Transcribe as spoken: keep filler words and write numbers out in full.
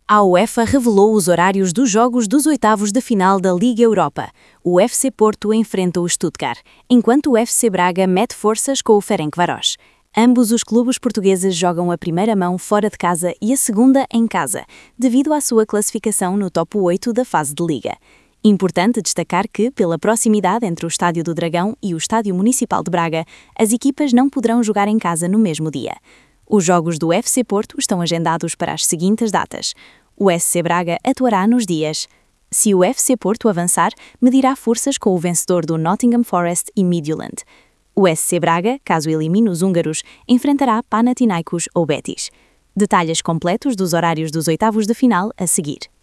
A UEFA revelou os horários dos jogos dos oitavos de final da Liga Europa. O F C Porto enfrenta o Stuttgart, enquanto o F C Braga mete forças com o Ferencváros. Ambos os clubes portugueses jogam a primeira mão fora de casa e a segunda em casa, devido à sua classificação no top oito da fase de Liga. Importante destacar que, pela proximidade entre o Estádio do Dragão e o Estádio Municipal de Braga, as equipas não poderão jogar em casa no mesmo dia. Os jogos do F C Porto estão agendados para as seguintes datas. O S C Braga atuará nos dias. Se o F C Porto avançar, medirá forças com o vencedor do Nottingham Forest e Midtjylland. O S C Braga, caso elimine os húngaros, enfrentará Panathinaikos ou Betis. Detalhes completos dos horários dos oitavos de final a seguir.